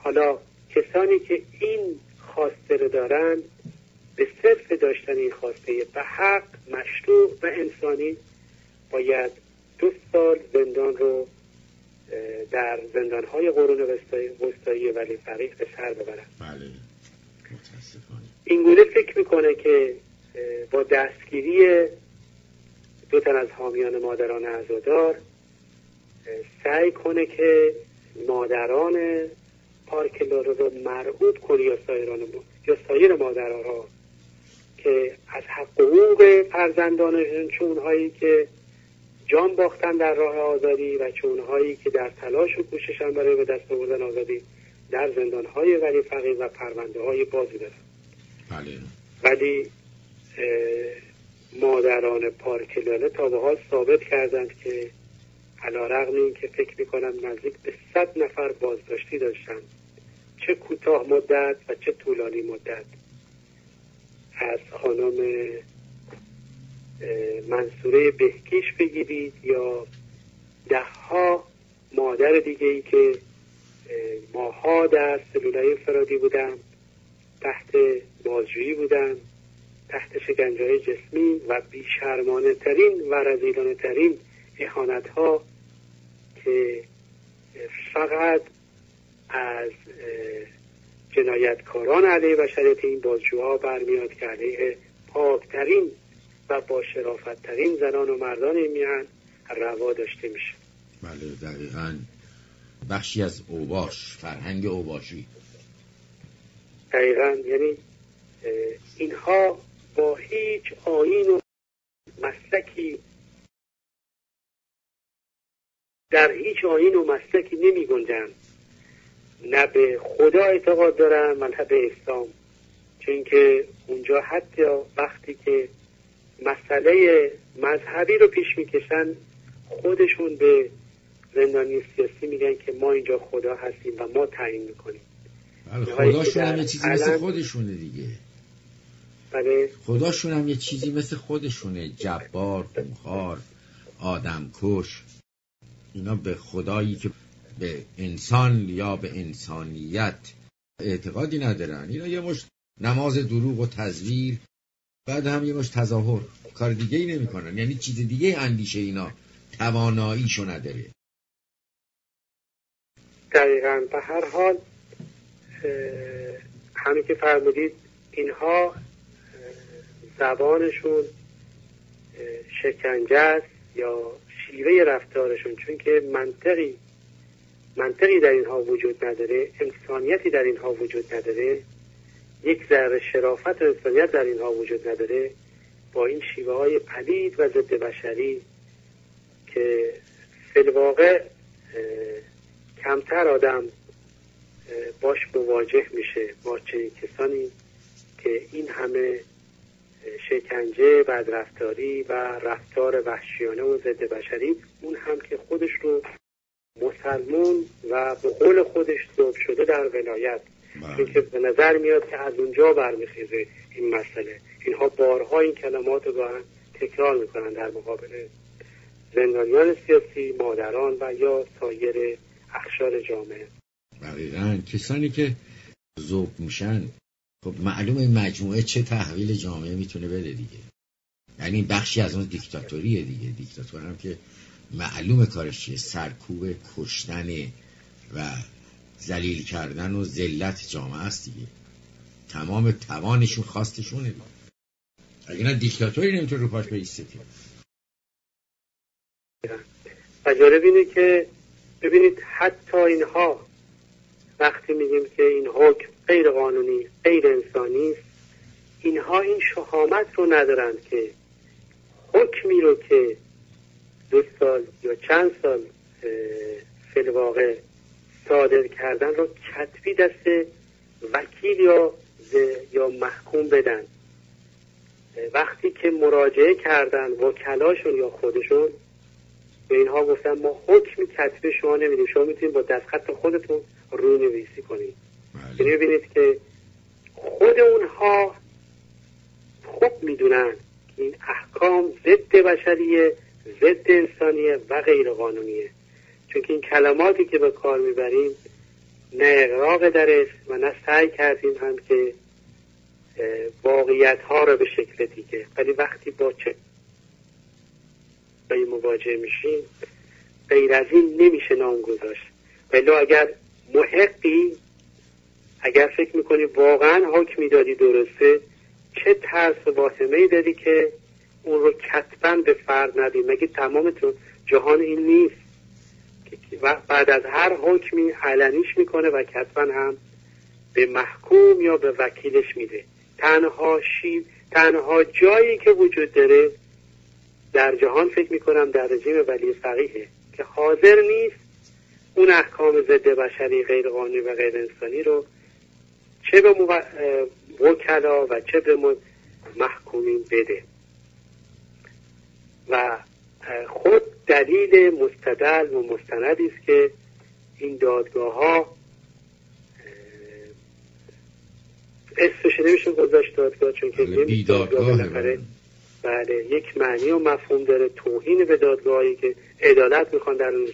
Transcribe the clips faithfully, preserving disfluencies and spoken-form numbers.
حالا کسانی که این خواسته رو دارن به صرف داشتن این خواسته به حق مشروع و انسانی باید دو سال زندان رو در زندانهای قرون وسطایی ولی فقیه به سر ببرن. بله متاسفانه این گونه فکر میکنه که با دستگیری دو تن از حامیان مادران عزادار سعی کنه که مادران پارک لورا رو مرعوب کنه یا سایران یا سایر مادرها که از حق و حقوق فرزندانشون، چونهایی که جان باختن در راه آزادی و چونهایی که در تلاش و کوششن برای به دست آوردن آزادی در زندانهای ولی فقیه و پرونده های بازی دارن. بله. ولی مادران پارک لاله تا به حال ثابت کردند که علیرغم این که فکر میکنم نزدیک به صد نفر بازداشتی داشتن، چه کوتاه مدت و چه طولانی مدت، از خانم منصوره بهکیش بگیرید یا ده ها مادر دیگه ای که ماها در سلولای انفرادی بودن، تحت بازجویی بودن، تحت شکنجه‌های جسمی و بیشرمانه ترین و رذیلانه ترین اهانت ها که فقط از جنایتکاران علیه بشریت این بازجوها برمیاد که علیه پاکترین و با شرافت ترین زنان و مردان این میهن روا داشته میشه. بله دقیقاً بخشی از اوباش، فرهنگ اوباشی. دقیقاً، یعنی اینها با هیچ آیین و مسلکی در هیچ آیین و مسلکی نمی گنجن، نه به خدا اعتقاد دارن و نه به اسلام، چون که اونجا حتی وقتی که مسئله مذهبی رو پیش میکشن خودشون به زندانی سیاسی میگن که ما اینجا خدا هستیم و ما تعیین میکنیم. بله خداشون هم یه چیزی مثل خودشونه دیگه. بله خداشون هم یه چیزی مثل خودشونه، جبار، خونخوار، آدم کش. اینا به خدایی که به انسان یا به انسانیت اعتقادی ندارن. اینا یه مشت نماز دروغ و تزویر، بعد هم یه مشت تظاهر، کار دیگه ای نمی کنن. یعنی چیز دیگه اندیشه اینا تواناییشو نداره. دقیقاً. به هر حال همین که فرمودید اینها زبانشون شکنجه است یا شیوه رفتارشون، چون که منطقی منطقی در اینها وجود نداره، انسانیتی در اینها وجود نداره، یک ذره شرافت و انسانیت در اینها وجود نداره، با این شیوه های پلید و ضد بشری که فی الواقع کمتر آدم باش مواجه میشه با چنین کسانی که این همه شکنجه، بدرفتاری و رفتار وحشیانه و ضد بشری، اون هم که خودش رو مسلمون و به قول خودش ذوب شده در ولایت، چون که به نظر میاد که از اونجا برمیخیزه این مسئله. اینها بارها این کلمات رو گاهن تکرار میکنن در مقابل زندانیان سیاسی، مادران و یا سایر اقشار جامعه. دقیقاً کسانی که ذوب میشن، خب معلومه مجموعه چه تحویل جامعه میتونه بده دیگه. یعنی بخشی از اون دیکتاتوریه دیگه. دیکتاتور هم که معلومه کارش چیه، سرکوب، کشتن و ذلیل کردن و ذلت جامعه است دیگه. تمام توانشون خواستشونه دیگه. اگه نه دیکتاتوری نمیتونه رو پاش بایسته. و جالب اینه که ببینید حتی اینها وقتی میگیم که این حکم غیر قانونی، غیر انسانی است، اینها این شهامت رو ندارند که حکمی رو که دو سال یا چند سال فی الواقع صادر کردن رو کتبی دست وکیل یا یا محکوم بدن. وقتی که مراجعه کردن وکلاشون یا خودشون به اینها گفتن ما حکمی کتبی شما نمیدیم، شما میتونید با دستخط خودتون رونویسی کنید. یعنی ببینید که خود اونها خوب میدونن که این احکام ضد بشریه، ضد انسانیه و غیر قانونیه، چون که این کلماتی که به کار میبریم نه اغراق در اسم و نه سعی کردیم هم که واقعیت ها رو به شکل دیگه. ولی وقتی با چه مواجه میشیم غیر از این نمیشه نام گذاشت. ولی اگر محقی، اگر فکر میکنی واقعا حکمی دادی درسته، چه ترس و واهمه‌ای دادی که اون رو کتباً به فرد ندی؟ مگه تمام تو جهان این نیست و بعد از هر حکمی علنیش میکنه و کتباً هم به محکوم یا به وکیلش میده. تنها شیب تنها جایی که وجود داره در جهان فکر میکنم در رژیم ولی فقیهه که حاضر نیست اون احکام ضد بشری غیر قانونی و غیر انسانی رو چه به مو... وکلا و چه به محکومین بده. و خود دلیل مستدل و مستندی است که این دادگاه ها اسمش نمیشه گذاشت دادگاه، چون که بی دادگاه بالاخره بله یک معنی و مفهوم داره. توهین به دادگاهی که عدالت میخوان در اونش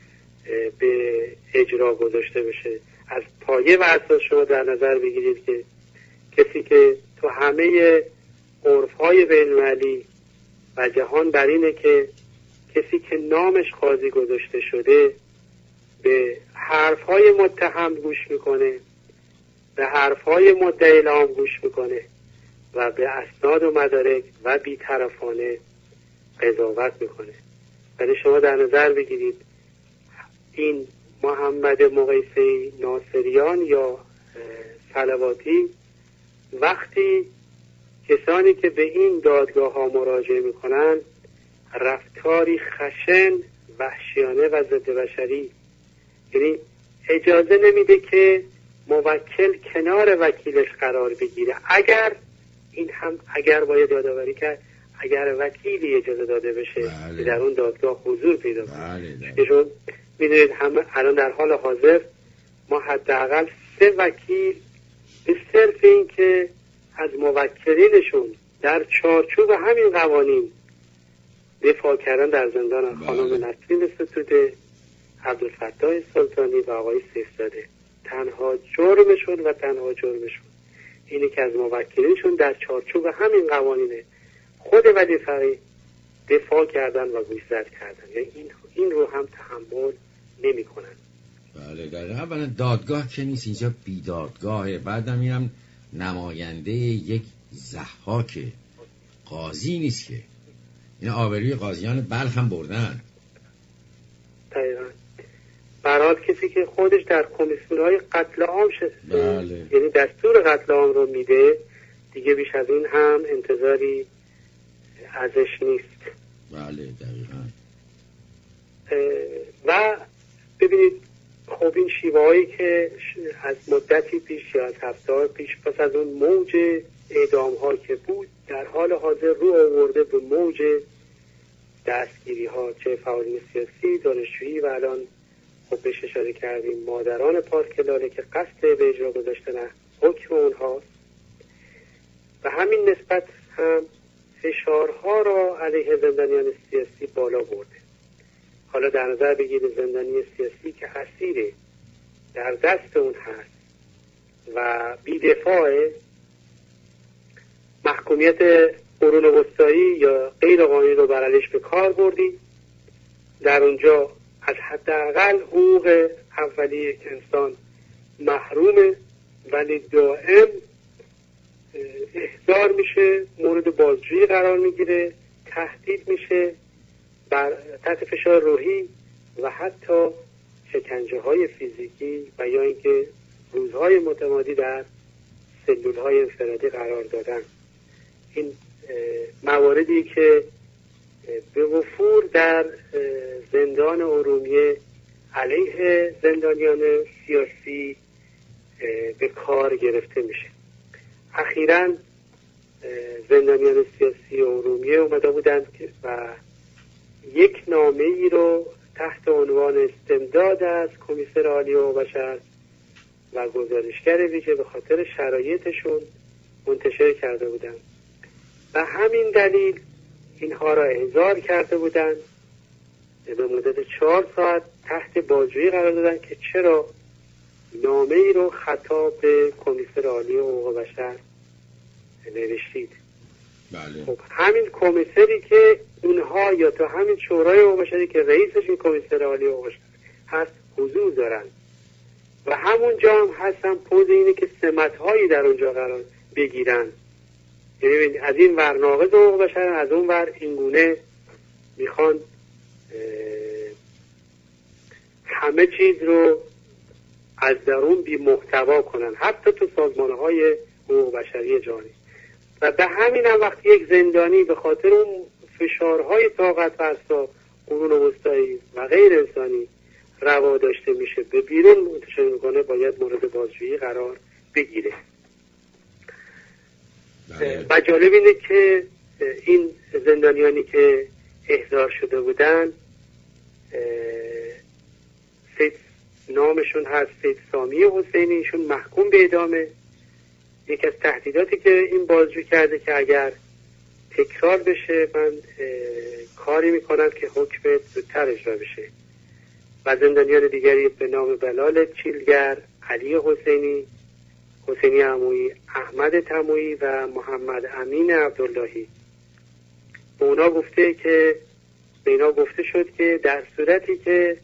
به اجرا گذاشته بشه. از پایه و اساس شما در نظر بگیرید که کسی که تو همه عرف‌های بین‌المللی و جهان بر اینه که کسی که نامش قاضی گذاشته شده به حرف‌های متهم گوش میکنه، به حرف‌های مدعی اعلام گوش میکنه و به اسناد و مدارک و بی‌طرفانه قضاوت میکنه. ولی شما در نظر بگیرید این محمد مقیسی ناصریان یا صلواتی وقتی کسانی که به این دادگاه ها مراجعه میکنن رفتاری خشن، وحشیانه و ضد بشری، یعنی اجازه نمیده که موکل کنار وکیلش قرار بگیره. اگر این هم اگر باید یادآوری کرد اگر وکیلی اجازه داده بشه بله. که در اون دادگاه حضور پیدا کنه. بله. چون میدونید همه الان در حال حاضر ما حداقل سه وکیل به صرف این که از موکلینشون در چارچوب همین قوانین دفاع کردن در زندان، بله. خانم نسرین ستوده، عبدالفتاح سلطانی و آقای سیفزاده. تنها جرمشون و تنها جرمشون اینه که از موکلینشون در چارچوب همین قوانین خود ولی فقیه دفاع کردن و گوشزد کردن. یعنی این این رو هم تحمل نمی کنن. بله در اولا دادگاه که نیست، اینجا بی دادگاهه. بعدم اینم نماینده یک ضحاکه، قاضی نیست که. این آبروی قاضیان بلخ هم بردن. دقیقا برای کسی که خودش در کمیسیون‌های قتل عام شده، بله. یعنی دستور قتل عام رو میده، دیگه بیش از این هم انتظاری ازش نیست. بله دقیقا. و ببینید خب این شیوه هایی که از مدتی پیش یا از هفته های پیش پس از اون موج اعدام ها که بود در حال حاضر رو آورده به موج دستگیری ها، چه فعالین سیاسی، دانشجویی و الان خب بهش اشاره کردیم مادران پارک لاله که قصد به اجرا گذاشتن حکم اونهاست. و همین نسبت هم فشارها را علیه زندانیان سیاسی بالا برده. حالا در نظر بگیرید زندانی سیاسی که اسیر در دست اون هست و بی‌دفاع، محکومیت قرون وسطایی یا غیر قانونی رو بر علیش به کار بردی، در اونجا از حداقل حقوق اولیه یک انسان محرومه، ولی دائم احضار میشه، مورد بازجویی قرار میگیره، تهدید میشه، بر تحت فشار روحی و حتی شکنجه های فیزیکی و یا اینکه روزهای متمادی در سلول های انفرادی قرار دادن. این مواردی که به وفور در زندان ارومیه علیه زندانیان سیاسی به کار گرفته میشه. اخیراً زندانیان سیاسی ارومیه اومده بودند و یک نامه ای رو تحت عنوان استمداد از کمیسر عالی حقوق بشر و گزارشگر ویژه به خاطر شرایطشون منتشر کرده بودند و همین دلیل اینها را احضار کرده بودند، به مدت چهار ساعت تحت بازجویی قرار دادن که چرا نامه ای رو خطاب به کمیسر عالی حقوق بشر نوشتید. بله. خب همین کمیسری که اونها یا تا همین شورای حقوق بشری که رئیسش این کمیسر عالی حقوق بشر هست حضور دارن و همونجا هم هستن پوز اینه که سمت‌هایی در اونجا قرار بگیرن. یعنی از این ور ناقض حقوق بشر، از اون ور اینگونه میخوان همه چیز رو از درون بی محتوا کنن، حتی تو سازمان‌های حقوق بشری جهانی. و به همین هم وقتی یک زندانی به خاطر اون فشارهای طاقت فرسا قرون وسطایی و غیر انسانی روا داشته میشه به بیرون منتشر میکنه، باید مورد بازجویی قرار بگیره. بله. و جالب اینه که این زندانیانی که احضار شده بودن سید نامشون هست سید سامی حسینی، ایشون محکوم به اعدامه. یک از تهدیداتی که این بازجو کرده که اگر تکرار بشه من کاری میکنم که حکم زودتر اجرا بشه. و زندانیان دیگری به نام بلال چیلگر، علی حسینی، حسینی عمویی، احمد تمویی و محمد امین عبداللهی، به اونا گفته که به اینا گفته شد که در صورتی که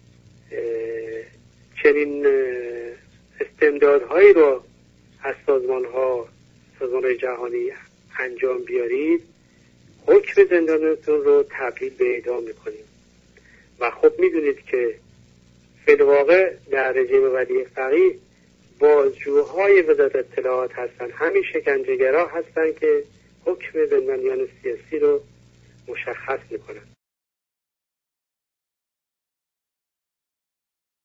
چنین استمدادهایی رو از سازمان ها سازمان های جهانی انجام بیارید، حکم زندانتون رو تبدیل به اعدام میکنیم. و خب میدونید که فی الواقع در رژیم ولی فقیه بازجوهای وزارت اطلاعات هستن، همین شکنجهگرا هستن که حکم زندانیان سیاسی رو مشخص میکنن.